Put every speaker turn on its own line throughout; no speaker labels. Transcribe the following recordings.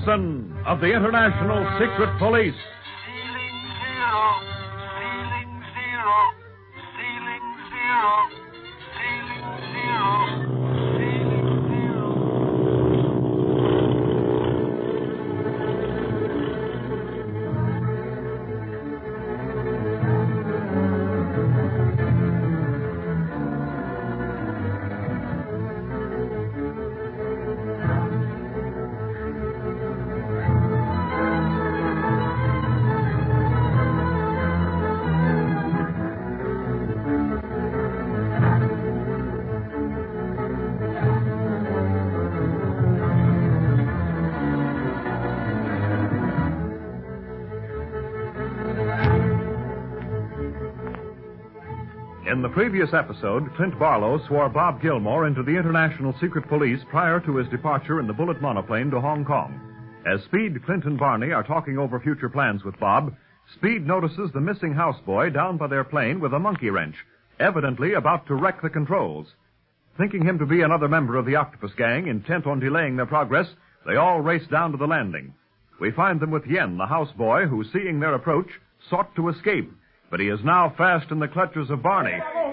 Wilson of the International Secret Police.
Ceiling zero, ceiling zero, ceiling zero, ceiling zero, ceiling zero.
In the previous episode, Clint Barlow swore Bob Gilmore into the International Secret Police prior to his departure in the bullet monoplane to Hong Kong. As Speed, Clint, and Barney are talking over future plans with Bob, Speed notices the missing houseboy down by their plane with a monkey wrench, evidently about to wreck the controls. Thinking him to be another member of the Octopus Gang, intent on delaying their progress, they all race down to the landing. We find them with Yen, the houseboy, who, seeing their approach, sought to escape. But he is now fast in the clutches of Barney.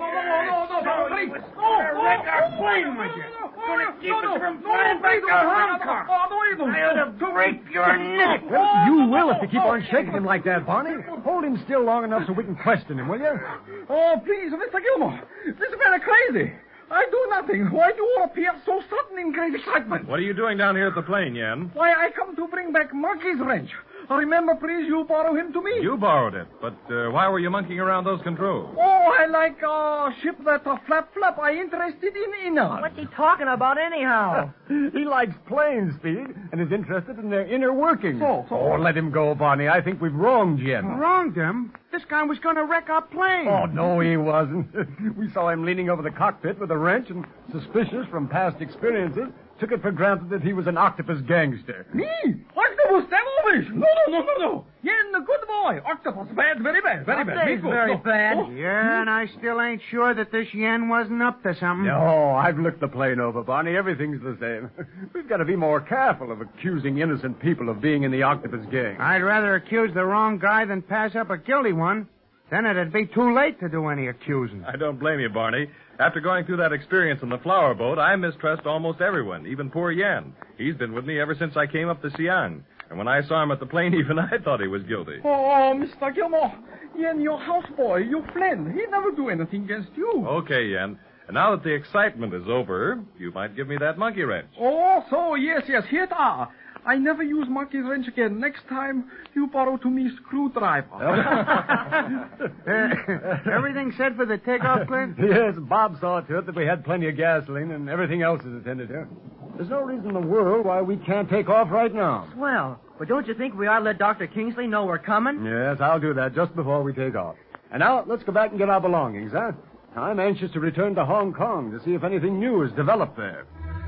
Wreck our plane with you. Gonna keep us from flying back to Hong Kong. I ought to break your neck.
You will if you keep on shaking him like that, Barney. Hold him still long enough so we can question him, will you?
Oh, please, Mr. Gilmore. This is very crazy. I do nothing. Why do you all appear so sudden in great excitement?
What are you doing down here at the plane, Yen?
Why, I come to bring back Monkey's wrench. Remember, please, you borrow him to me.
You borrowed it, but why were you monkeying around those controls?
Oh, I like ship that flap. I interested in inner.
What's he talking about anyhow?
He likes planes, Speed, and is interested in their inner workings.
So.
Oh, let him go, Barney. I think we've wronged Yen.
Wronged him? This guy was going to wreck our plane.
Oh, no, he wasn't. We saw him leaning over the cockpit with a wrench and, suspicious from past experiences, took it for granted that he was an octopus gangster.
Me? Octopus, devilish! No. Yen, a good boy. Octopus, bad, very bad, very bad.
He's very bad.
Yeah, and I still ain't sure that this Yen wasn't up to something.
No, I've looked the plane over, Barney. Everything's the same. We've got to be more careful of accusing innocent people of being in the octopus gang.
I'd rather accuse the wrong guy than pass up a guilty one. Then it'd be too late to do any accusing.
I don't blame you, Barney. After going through that experience in the flower boat, I mistrust almost everyone, even poor Yen. He's been with me ever since I came up to Siang. And when I saw him at the plane, even I thought he was guilty.
Oh, Mr. Gilmore. Yen, your houseboy, your friend. He never do anything against you.
Okay, Yen. And now that the excitement is over, you might give me that monkey wrench.
Oh, so, yes, here it are. I never use monkey's wrench again. Next time, you borrow to me screwdriver.
Everything set for the takeoff, Clint?
Yes, Bob saw to it that we had plenty of gasoline and everything else is attended to. There's no reason in the world why we can't take off right now.
Well, but don't you think we ought to let Dr. Kingsley know we're coming?
Yes, I'll do that just before we take off. And now, let's go back and get our belongings, huh? I'm anxious to return to Hong Kong to see if anything new has developed there.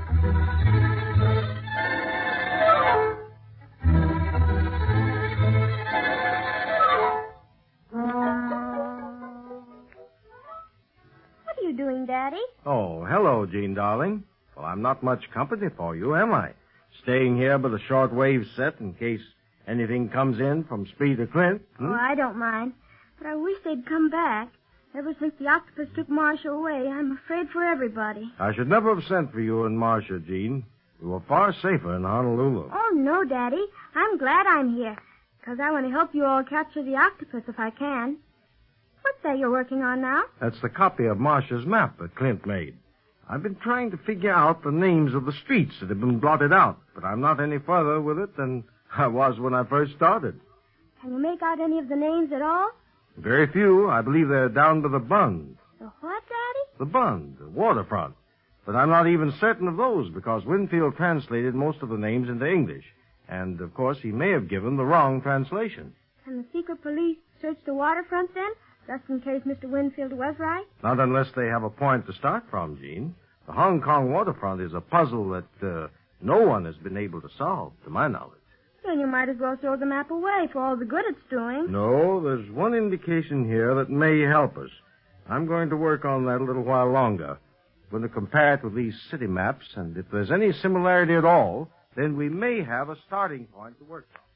What are you doing, Daddy?
Oh, hello, Jean, darling. Well, I'm not much company for you, am I? Staying here by the shortwave set in case anything comes in from Speed or Clint.
Oh, I don't mind. But I wish they'd come back. Ever since the octopus took Marcia away, I'm afraid for everybody.
I should never have sent for you and Marcia, Jean. You were far safer in Honolulu.
Oh, no, Daddy. I'm glad I'm here. Because I want to help you all capture the octopus if I can. What's that you're working on now?
That's the copy of Marcia's map that Clint made. I've been trying to figure out the names of the streets that have been blotted out, but I'm not any further with it than I was when I first started.
Can you make out any of the names at all?
Very few. I believe they're down to the Bund.
The what, Daddy?
The Bund, the waterfront. But I'm not even certain of those because Winfield translated most of the names into English. And, of course, he may have given the wrong translation.
Can the secret police search the waterfront then? Just in case Mr. Winfield was right?
Not unless they have a point to start from, Jean. The Hong Kong waterfront is a puzzle that no one has been able to solve, to my knowledge.
Then you might as well throw the map away for all the good it's doing.
No, there's one indication here that may help us. I'm going to work on that a little while longer. I'm going to compare it with these city maps, and if there's any similarity at all, then we may have a starting point to work from.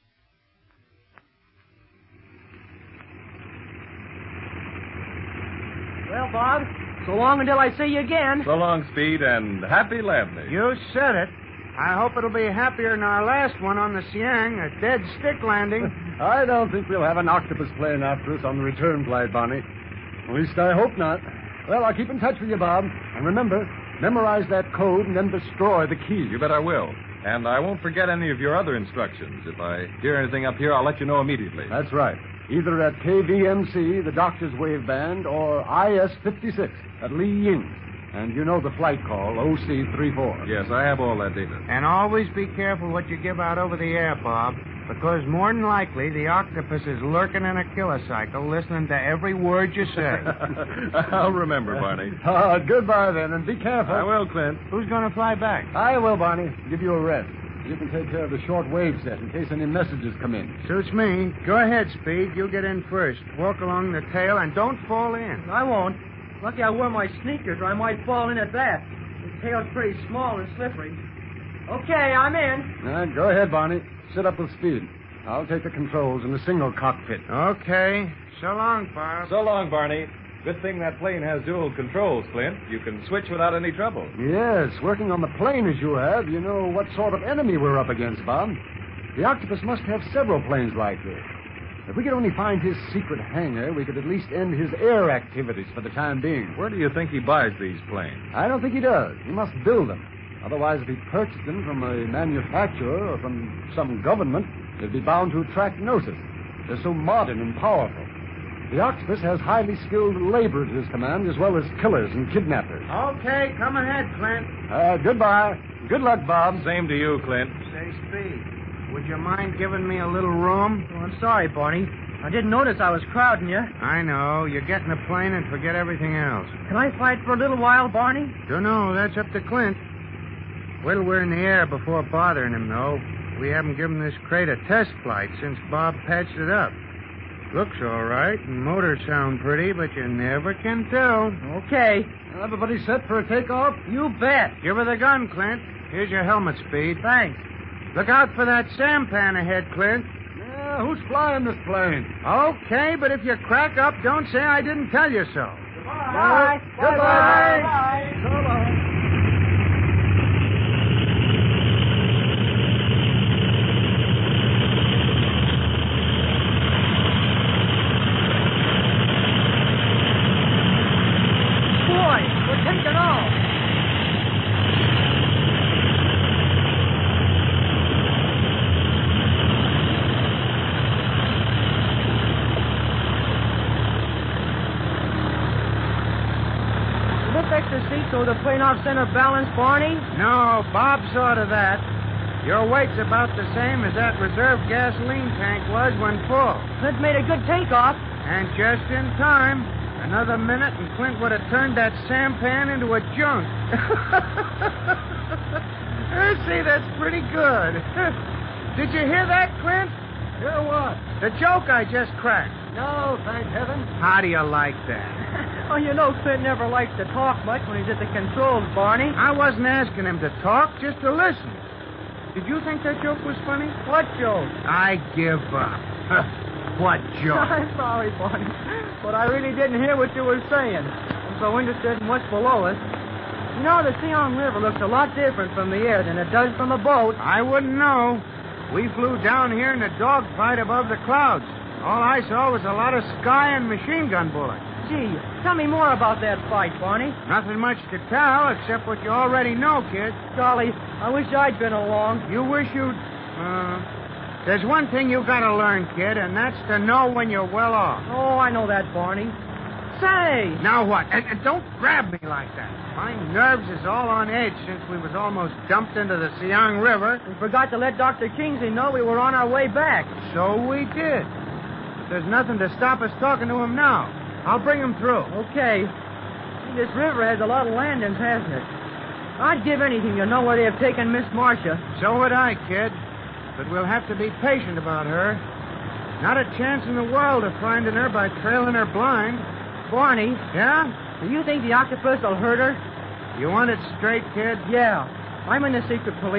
Well, Bob, so long until I see you again.
So long, Speed, and happy lab day.
You said it. I hope it'll be happier than our last one on the Siang, a dead stick landing.
I don't think we'll have an octopus plane after us on the return flight, Barney. At least I hope not. Well, I'll keep in touch with you, Bob. And remember, memorize that code and then destroy the key.
You bet I will. And I won't forget any of your other instructions. If I hear anything up here, I'll let you know immediately.
That's right. Either at KVMC, the Doctor's Wave Band, or IS-56 at Lee Ying. And you know the flight call, OC-34.
Yes, I have all that data.
And always be careful what you give out over the air, Bob, because more than likely the octopus is lurking in a killer cycle, listening to every word you say.
I'll remember, Barney.
Goodbye, then, and be careful.
I will, Clint.
Who's going to fly back?
I will, Barney. Give you a rest. You can take care of the short wave set in case any messages come in.
Suits me. Go ahead, Speed. You get in first. Walk along the tail and don't fall in.
I won't. Lucky I wore my sneakers or I might fall in at that. The tail's pretty small and slippery. Okay, I'm in.
Go ahead, Barney. Sit up with Speed. I'll take the controls in the single cockpit.
Okay. So long, Bob.
So long, Barney. Good thing that plane has dual controls, Clint. You can switch without any trouble.
Yes, working on the plane as you have, you know what sort of enemy we're up against, Bob. The octopus must have several planes like this. If we could only find his secret hangar, we could at least end his air activities for the time being.
Where do you think he buys these planes?
I don't think he does. He must build them. Otherwise, if he purchased them from a manufacturer or from some government, they'd be bound to attract notice. They're so modern and powerful. The octopus has highly skilled labor at his command, as well as killers and kidnappers.
Okay, come ahead, Clint.
Goodbye. Good luck, Bob.
Same to you, Clint.
Say, Speed, would you mind giving me a little room?
Oh, I'm sorry, Barney. I didn't notice I was crowding you.
I know. You get in the plane and forget everything else.
Can I fight for a little while, Barney?
Dunno. That's up to Clint. Wait till we're in the air before bothering him, though. We haven't given this crate a test flight since Bob patched it up. Looks all right, and motors sound pretty, but you never can tell.
Okay.
Everybody set for a takeoff?
You bet.
Give her the gun, Clint. Here's your helmet, Speed.
Thanks.
Look out for that sampan ahead, Clint.
Yeah, who's flying this plane?
Okay, but if you crack up, don't say I didn't tell you so.
Bye.
Goodbye.
Bye.
So long.
Boy, we're taking off. Lift extra seat so the plane off center balance, Barney?
No, Bob saw to that. Your weight's about the same as that reserve gasoline tank was when full.
Clint made a good takeoff.
And just in time. Another minute and Clint would have turned that sampan into a junk. See, that's pretty good. Did you hear that, Clint?
Hear what?
The joke I just cracked.
No, thank heaven.
How do you like that?
Oh, you know Clint never likes to talk much when he's at the controls, Barney.
I wasn't asking him to talk, just to listen. Did you think that joke was funny?
What joke?
I give up. What joke?
I'm sorry, Barney, but I really didn't hear what you were saying. I'm so interested in what's below us. You know, the Siang River looks a lot different from the air than it does from a boat.
I wouldn't know. We flew down here in a dogfight above the clouds. All I saw was a lot of sky and machine gun bullets.
Gee, tell me more about that fight, Barney.
Nothing much to tell except what you already know, kid.
Golly, I wish I'd been along.
You wish you'd... There's one thing you gotta learn, kid, and that's to know when you're well off.
Oh, I know that, Barney. Say!
Now what? And don't grab me like that. My nerves is all on edge since we was almost dumped into the Siang River.
We forgot to let Dr. Kingsley know we were on our way back.
So we did. But there's nothing to stop us talking to him now. I'll bring him through.
Okay. This river has a lot of landings, hasn't it? I'd give anything to know where they have taken Miss Marcia.
So would I, kid. But we'll have to be patient about her. Not a chance in the world of finding her by trailing her blind.
Barney.
Yeah?
Do you think the octopus will hurt her?
You want it straight, kid?
Yeah. I'm in the secret police.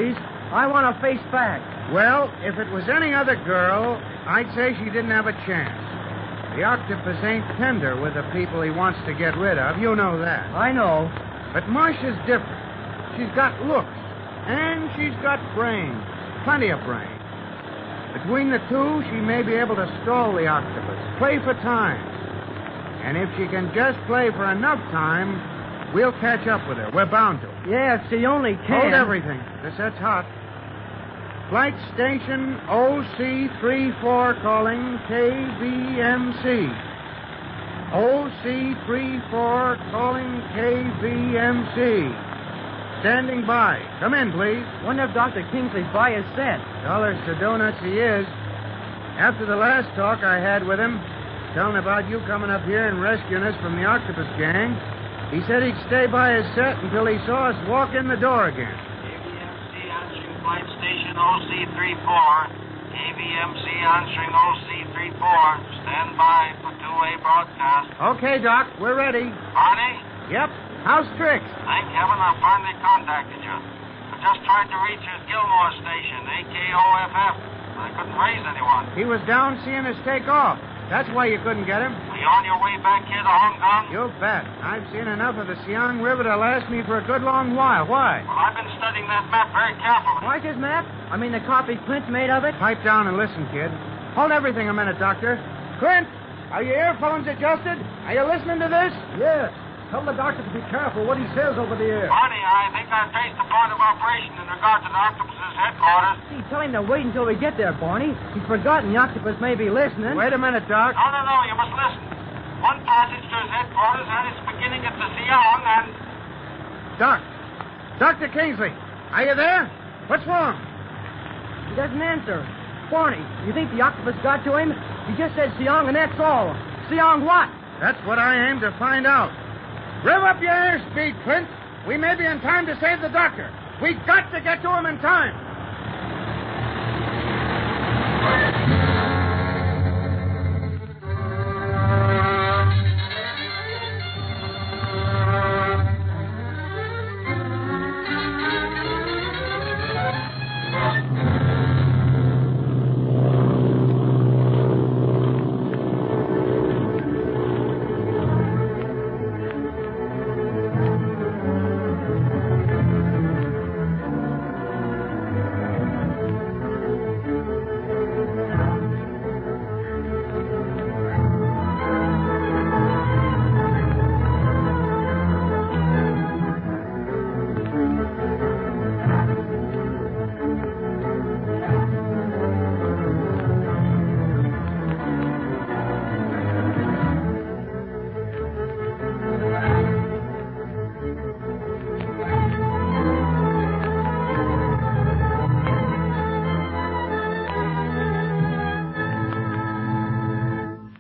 I want a face back.
Well, if it was any other girl, I'd say she didn't have a chance. The octopus ain't tender with the people he wants to get rid of. You know that.
I know.
But Marcia's different. She's got looks. And she's got brains. Plenty of brains. Between the two, she may be able to stall the octopus. Play for time. And if she can just play for enough time, we'll catch up with her. We're bound to.
Yeah, if she only can.
Hold everything. The set's hot. Flight station OC34 calling KVMC. OC34 calling KVMC. Standing by. Come in, please.
Wonder if Dr. Kingsley's by his set.
Dollars to donuts he is. After the last talk I had with him, telling about you coming up here and rescuing us from the octopus gang, he said he'd stay by his set until he saw us walk in the door again.
KVMC answering flight station OC34. KVMC answering OC34. Stand by for two-way broadcast.
Okay, Doc, we're ready.
Barney?
Yep. How's Trix?
Thank heaven I finally contacted you. I just tried to reach you at Gilmore Station, AKOFF. I couldn't raise anyone.
He was down seeing us take off. That's why you couldn't get him.
Are you on your way back here to Hong Kong?
You bet. I've seen enough of the Siang River to last me for a good long while. Why?
Well, I've been studying that map very carefully.
Why's his map? I mean, the copy Clint's made of it?
Pipe down and listen, kid. Hold everything a minute, Doctor. Clint, are your earphones adjusted? Are you listening to this?
Yes. Tell the doctor to be careful what he says over the air.
Barney, I think I've traced the point of operation in regard to the octopus's headquarters.
See, tell him to wait until we get there, Barney. He's forgotten the octopus may be listening.
Wait a minute, Doc.
No, you must listen. One passage to his headquarters had its beginning at the Siang and...
Doc. Dr. Kingsley, are you there? What's wrong?
He doesn't answer. Barney, you think the octopus got to him? He just said Siang, and that's all. Siang what?
That's what I aim to find out. Rev up your airspeed, Clint. We may be in time to save the doctor. We've got to get to him in time.